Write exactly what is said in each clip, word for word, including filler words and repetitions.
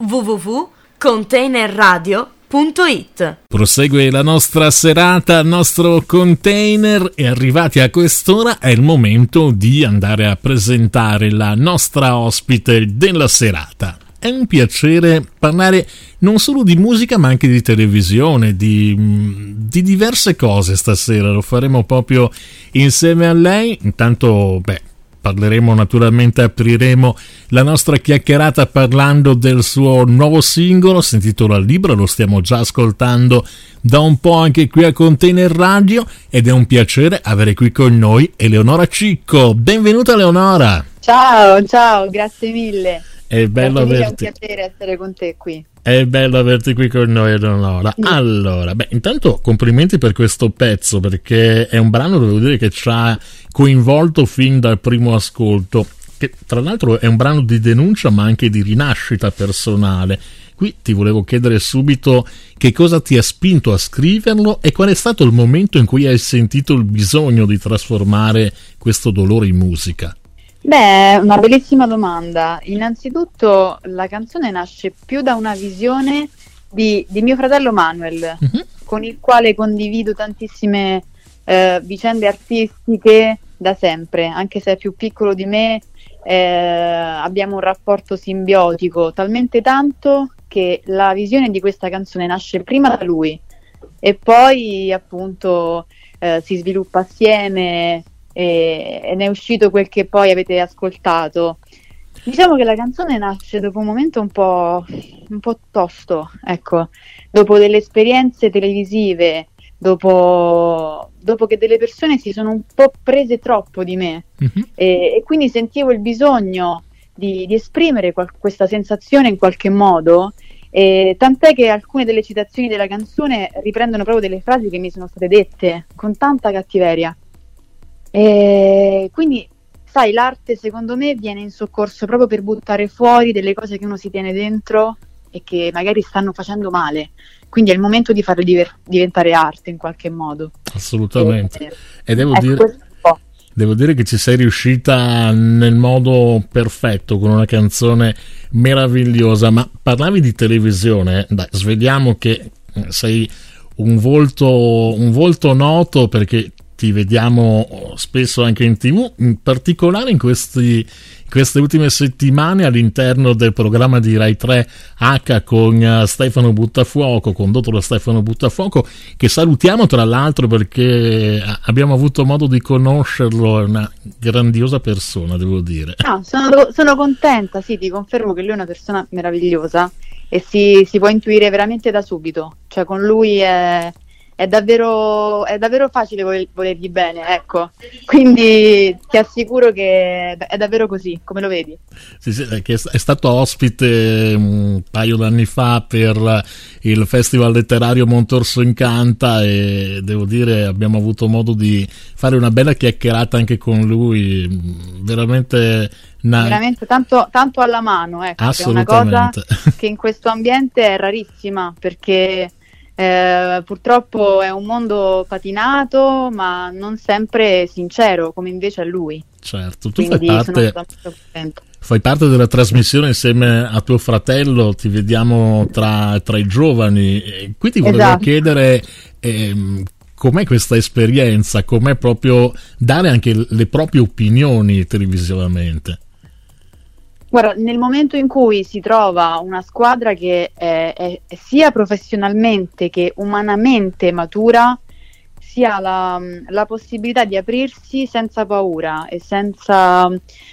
w w w punto container radio punto it. Prosegue la nostra serata, il nostro container, e arrivati a quest'ora è il momento di andare a presentare la nostra ospite della serata. È un piacere parlare non solo di musica ma anche di televisione, di, di diverse cose stasera, lo faremo proprio insieme a lei. Intanto, beh, parleremo naturalmente, apriremo la nostra chiacchierata parlando del suo nuovo singolo, si intitola Libra, lo stiamo già ascoltando da un po' anche qui a Container Radio ed è un piacere avere qui con noi Eleonora Cicco. Benvenuta Eleonora! Ciao, ciao, grazie mille. È bello averti. È un piacere essere con te qui. È bello averti qui con noi, Eleonora. Mm. Allora, beh, intanto complimenti per questo pezzo, perché è un brano, devo dire, che ci ha coinvolto fin dal primo ascolto, che tra l'altro è un brano di denuncia ma anche di rinascita personale. Qui ti volevo chiedere subito che cosa ti ha spinto a scriverlo e qual è stato il momento in cui hai sentito il bisogno di trasformare questo dolore in musica. Beh, una bellissima domanda. Innanzitutto la canzone nasce più da una visione di, di mio fratello Manuel, uh-huh. con il quale condivido tantissime eh, vicende artistiche da sempre, anche se è più piccolo di me, eh, abbiamo un rapporto simbiotico, talmente tanto che la visione di questa canzone nasce prima da lui e poi appunto eh, si sviluppa assieme. E ne è uscito quel che poi avete ascoltato. Diciamo che la canzone nasce dopo un momento un po', un po' tosto, ecco, dopo delle esperienze televisive, dopo, dopo che delle persone si sono un po' prese troppo di me, mm-hmm. e, e quindi sentivo il bisogno di, di esprimere qual- questa sensazione in qualche modo, e tant'è che alcune delle citazioni della canzone riprendono proprio delle frasi che mi sono state dette con tanta cattiveria. E quindi, sai, l'arte secondo me viene in soccorso proprio per buttare fuori delle cose che uno si tiene dentro e che magari stanno facendo male, quindi è il momento di farle diver- diventare arte in qualche modo. Assolutamente. E, e devo, ecco, dire, devo dire che ci sei riuscita nel modo perfetto con una canzone meravigliosa. Ma parlavi di televisione, dai, sveliamo che sei un volto, un volto noto, perché ti vediamo spesso anche in tivù, in particolare in questi, in queste ultime settimane all'interno del programma di Rai tre H con Stefano Buttafuoco, condotto da Stefano Buttafuoco, che salutiamo tra l'altro perché abbiamo avuto modo di conoscerlo, è una grandiosa persona, devo dire. No, sono, sono contenta, sì, ti confermo che lui è una persona meravigliosa e si, si può intuire veramente da subito, cioè con lui è... È davvero, è davvero facile voler, volergli bene, ecco, quindi ti assicuro che è davvero così, come lo vedi. Sì, sì, che è stato ospite un paio d'anni fa per il Festival Letterario Montorso Incanta e devo dire abbiamo avuto modo di fare una bella chiacchierata anche con lui, veramente... Una... veramente tanto, tanto alla mano, ecco, che è una cosa che in questo ambiente è rarissima, perché... Eh, purtroppo è un mondo patinato ma non sempre sincero, come invece è lui. Certo, tu fai parte, fai parte della trasmissione insieme a tuo fratello, ti vediamo tra, tra i giovani, quindi volevo esatto. chiedere ehm, com'è questa esperienza, com'è proprio dare anche le proprie opinioni televisivamente. Guarda, nel momento in cui si trova una squadra che è, è, è sia professionalmente che umanamente matura, si ha la, la possibilità di aprirsi senza paura e senza,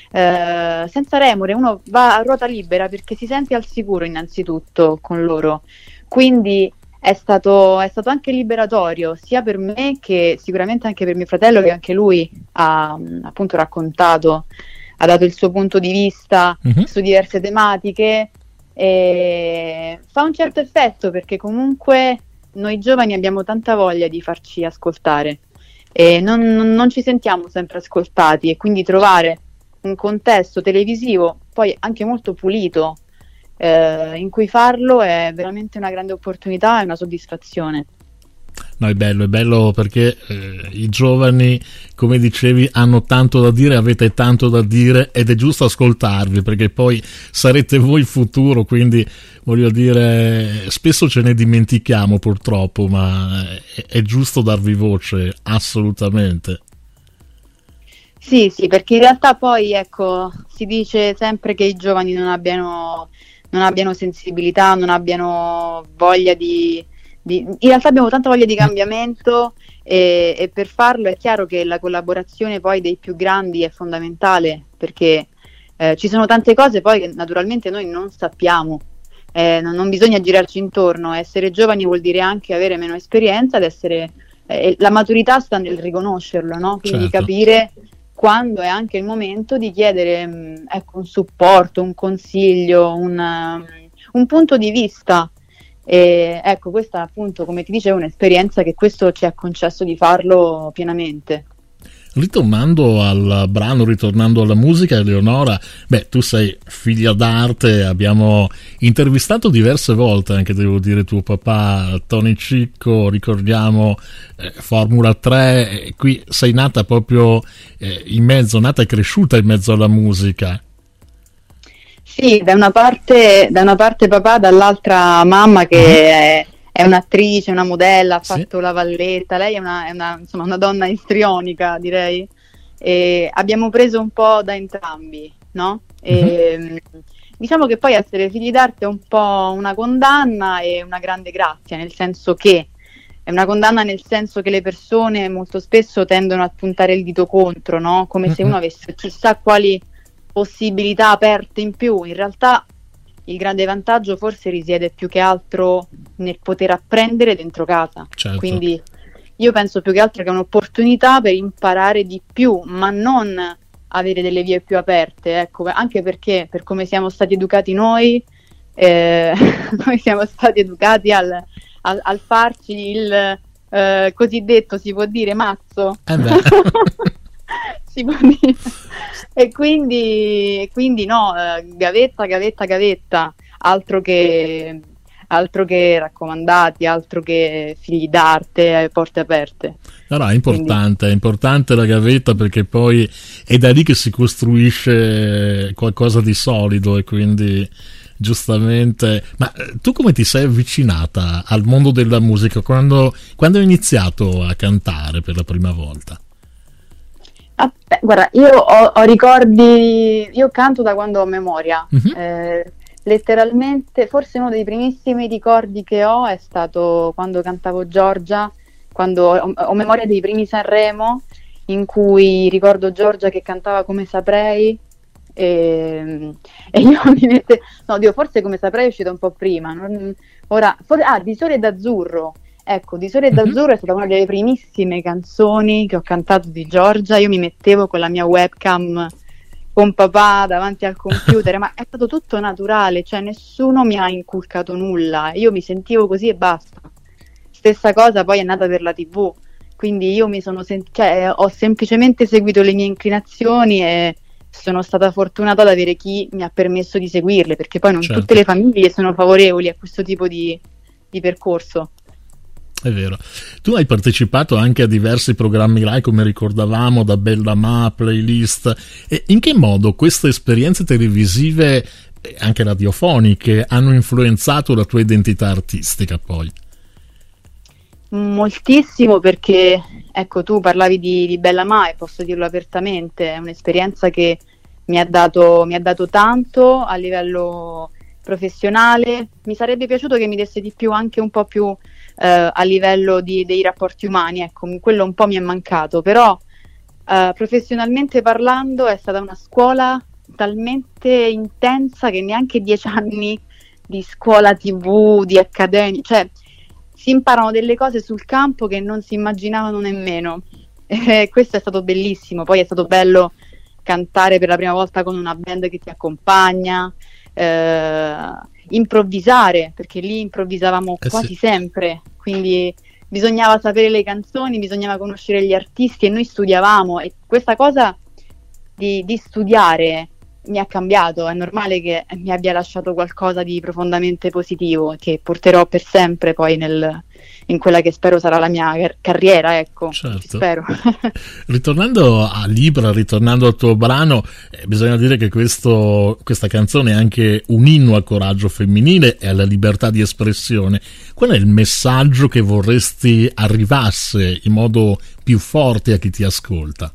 eh, senza remore. Uno va a ruota libera perché si sente al sicuro innanzitutto con loro. Quindi è stato, è stato anche liberatorio sia per me che sicuramente anche per mio fratello, che anche lui ha appunto raccontato, ha dato il suo punto di vista uh-huh. su diverse tematiche, e fa un certo effetto perché comunque noi giovani abbiamo tanta voglia di farci ascoltare e non, non, non ci sentiamo sempre ascoltati, e quindi trovare un contesto televisivo poi anche molto pulito eh, in cui farlo è veramente una grande opportunità e una soddisfazione. No, è bello, è bello perché eh, i giovani, come dicevi, hanno tanto da dire, avete tanto da dire ed è giusto ascoltarvi perché poi sarete voi il futuro, quindi voglio dire, spesso ce ne dimentichiamo purtroppo, ma è, è giusto darvi voce, assolutamente. Sì, sì, perché in realtà poi, ecco, si dice sempre che i giovani non abbiano, non abbiano sensibilità, non abbiano voglia di, di... In realtà abbiamo tanta voglia di cambiamento e, e per farlo è chiaro che la collaborazione poi dei più grandi è fondamentale, perché eh, ci sono tante cose poi che naturalmente noi non sappiamo, eh, non, non bisogna girarci intorno, essere giovani vuol dire anche avere meno esperienza ed essere... Eh, la maturità sta nel riconoscerlo, no? Quindi Certo. capire quando è anche il momento di chiedere mh, ecco, un supporto, un consiglio, un, um, un punto di vista. E ecco, questa appunto, come ti dicevo, è un'esperienza che questo ci ha concesso di farlo pienamente. Ritornando al brano, ritornando alla musica, Eleonora, beh, tu sei figlia d'arte, abbiamo intervistato diverse volte, anche devo dire tuo papà Tony Cicco, ricordiamo eh, Formula tre, eh, qui sei nata proprio eh, in mezzo, nata e cresciuta in mezzo alla musica. Sì, da una parte, da una parte papà, dall'altra mamma che Mm-hmm. è, è un'attrice, una modella, ha Sì. fatto la Valletta, lei è una, è una, insomma, una donna istrionica, direi, e abbiamo preso un po' da entrambi, no? E, Mm-hmm. diciamo che poi essere figli d'arte è un po' una condanna e una grande grazia, nel senso che è una condanna nel senso che le persone molto spesso tendono a puntare il dito contro, no? Come se Mm-mm. uno avesse chissà quali possibilità aperte in più. In realtà il grande vantaggio forse risiede più che altro nel poter apprendere dentro casa. Certo. Quindi io penso più che altro che è un'opportunità per imparare di più, ma non avere delle vie più aperte, ecco, anche perché per come siamo stati educati noi, eh, noi siamo stati educati al, al, al farci il eh, cosiddetto, si può dire, mazzo. Eh beh. Si può dire. E quindi, quindi no, eh, gavetta, gavetta, gavetta, altro che, altro che raccomandati, altro che figli d'arte, eh, porte aperte. Allora, è importante, Quindi... è importante la gavetta perché poi è da lì che si costruisce qualcosa di solido e quindi giustamente... Ma tu come ti sei avvicinata al mondo della musica quando, quando hai iniziato a cantare per la prima volta? Ah, beh, guarda, io ho, ho ricordi, io canto da quando ho memoria, Mm-hmm. eh, letteralmente, forse uno dei primissimi ricordi che ho è stato quando cantavo Giorgia, quando ho, ho memoria dei primi Sanremo, in cui ricordo Giorgia che cantava Come Saprei, e, e io mi mette, no, Dio, forse Come Saprei è uscita un po' prima, non, ora, forse, ah, Di Sole d'Azzurro. Ecco, Di Sole d'Azzurro mm-hmm. è stata una delle primissime canzoni che ho cantato di Giorgia. Io mi mettevo con la mia webcam con papà davanti al computer, ma è stato tutto naturale, cioè nessuno mi ha inculcato nulla, io mi sentivo così e basta. Stessa cosa poi è nata per la tivù, quindi io mi sono sent- cioè, ho semplicemente seguito le mie inclinazioni e sono stata fortunata ad avere chi mi ha permesso di seguirle, perché poi non certo. tutte le famiglie sono favorevoli a questo tipo di, di percorso. È vero. Tu hai partecipato anche a diversi programmi Rai, come ricordavamo, da Bella Ma, Playlist. E in che modo queste esperienze televisive, anche radiofoniche, hanno influenzato la tua identità artistica poi? Moltissimo, perché ecco, tu parlavi di, di Bella Ma e posso dirlo apertamente, è un'esperienza che mi ha dato, mi ha dato tanto a livello professionale. Mi sarebbe piaciuto che mi desse di più, anche un po' più Uh, a livello di, dei rapporti umani, ecco, quello un po' mi è mancato, però uh, professionalmente parlando è stata una scuola talmente intensa che neanche dieci anni di scuola tivù, di accademia, cioè si imparano delle cose sul campo che non si immaginavano nemmeno, e questo è stato bellissimo. Poi è stato bello cantare per la prima volta con una band che ti accompagna, uh, improvvisare, perché lì improvvisavamo eh quasi sì. sempre, quindi bisognava sapere le canzoni, bisognava conoscere gli artisti e noi studiavamo, e questa cosa di, di studiare mi ha cambiato, è normale che mi abbia lasciato qualcosa di profondamente positivo che porterò per sempre poi nel, in quella che spero sarà la mia car- carriera, ecco, certo. Spero. Ritornando a Libra, ritornando al tuo brano, eh, bisogna dire che questo, questa canzone è anche un inno al coraggio femminile e alla libertà di espressione. Qual è il messaggio che vorresti arrivasse in modo più forte a chi ti ascolta?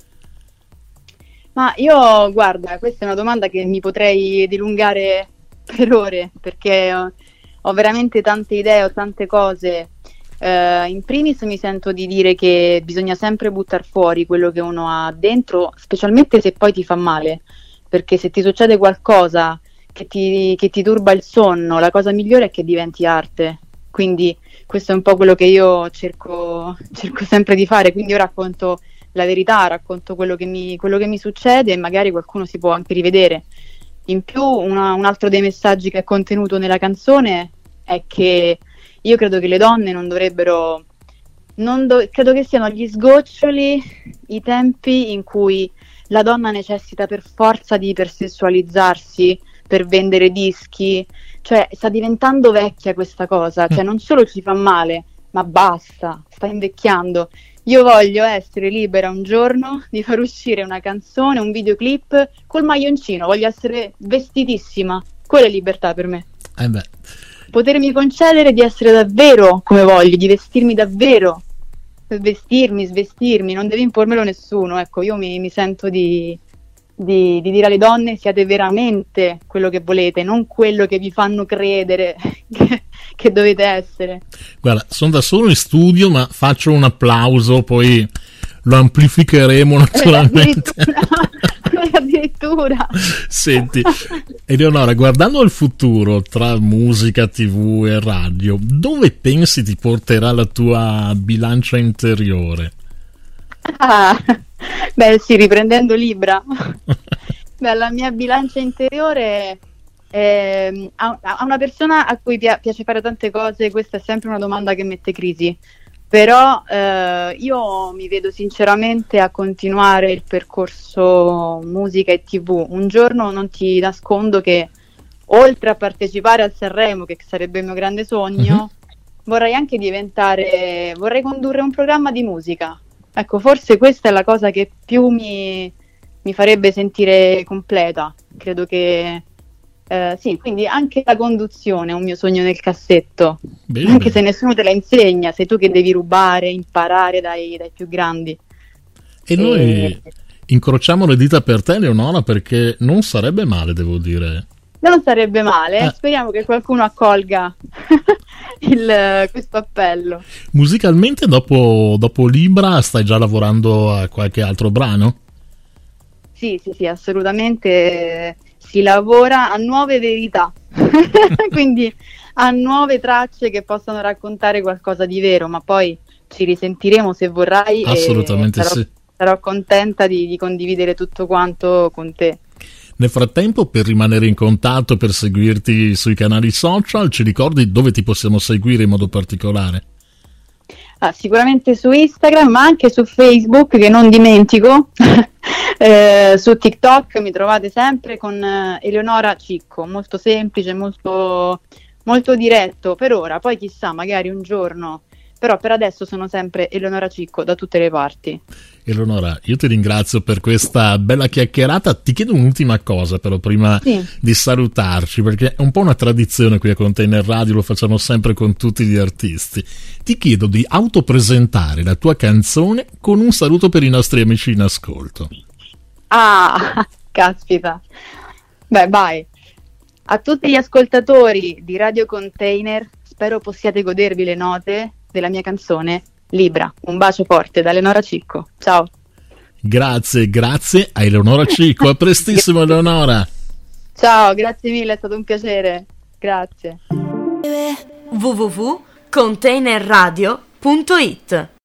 Ma io, guarda, questa è una domanda che mi potrei dilungare per ore, perché ho, ho veramente tante idee, ho tante cose. Uh, in primis mi sento di dire che bisogna sempre buttare fuori quello che uno ha dentro, specialmente se poi ti fa male, perché se ti succede qualcosa che ti, che ti turba il sonno, la cosa migliore è che diventi arte. Quindi questo è un po' quello che io cerco, cerco sempre di fare, quindi io racconto la verità, racconto quello che mi, quello che mi succede e magari qualcuno si può anche rivedere. In più una, un altro dei messaggi che è contenuto nella canzone è che io credo che le donne non dovrebbero, non do, credo che siano gli sgoccioli i tempi in cui la donna necessita per forza di ipersessualizzarsi per vendere dischi, cioè sta diventando vecchia questa cosa, cioè non solo ci fa male, ma basta, sta invecchiando. Io voglio essere libera un giorno di far uscire una canzone, un videoclip col maglioncino, voglio essere vestitissima, quella è libertà per me. Eh beh. Potermi concedere di essere davvero come voglio, di vestirmi davvero, vestirmi, svestirmi, non deve impormelo nessuno, ecco, io mi, mi sento di, di, di dire alle donne siate veramente quello che volete, non quello che vi fanno credere che, che dovete essere. Guarda, sono da solo in studio, ma faccio un applauso, poi lo amplificheremo naturalmente. Addirittura. Senti, Eleonora, guardando al futuro tra musica, tivù e radio, dove pensi ti porterà la tua bilancia interiore? Ah, beh sì, riprendendo Libra. Beh, la mia bilancia interiore eh, a, a una persona a cui pia- piace fare tante cose, questa è sempre una domanda che mette crisi. Però eh, io mi vedo sinceramente a continuare il percorso musica e tivù. Un giorno non ti nascondo che oltre a partecipare al Sanremo, che sarebbe il mio grande sogno, uh-huh. vorrei anche diventare, vorrei condurre un programma di musica. Ecco, forse questa è la cosa che più mi, mi farebbe sentire completa. Credo che Uh, sì, quindi anche la conduzione è un mio sogno nel cassetto, bene, anche bene. Se nessuno te la insegna, sei tu che devi rubare, imparare dai, dai più grandi. E, e noi incrociamo le dita per te, Eleonora, perché non sarebbe male, devo dire. Non sarebbe male, eh. Speriamo che qualcuno accolga il, questo appello. Musicalmente dopo, dopo Libra stai già lavorando a qualche altro brano? Sì, sì, sì, assolutamente. Si lavora a nuove verità, quindi a nuove tracce che possano raccontare qualcosa di vero, ma poi ci risentiremo se vorrai. Assolutamente e sarò, sì. Sarò contenta di, di condividere tutto quanto con te. Nel frattempo, per rimanere in contatto, per seguirti sui canali social, ci ricordi dove ti possiamo seguire in modo particolare? Ah, sicuramente su Instagram, ma anche su Facebook, che non dimentico. Eh, su TikTok mi trovate sempre con eh, Eleonora Cicco, molto semplice, molto, molto diretto per ora, poi chissà, magari un giorno, però per adesso sono sempre Eleonora Cicco da tutte le parti. Eleonora, io ti ringrazio per questa bella chiacchierata, ti chiedo un'ultima cosa però prima sì. di salutarci, perché è un po' una tradizione qui a Container Radio, lo facciamo sempre con tutti gli artisti. Ti chiedo di autopresentare la tua canzone con un saluto per i nostri amici in ascolto. Ah, caspita. Beh, vai. A tutti gli ascoltatori di Radio Container, spero possiate godervi le note della mia canzone Libra. Un bacio forte da Eleonora Cicco. Ciao. Grazie, grazie a Eleonora Cicco. A prestissimo, Eleonora. Ciao, grazie mille, è stato un piacere. Grazie. w w w punto container radio punto it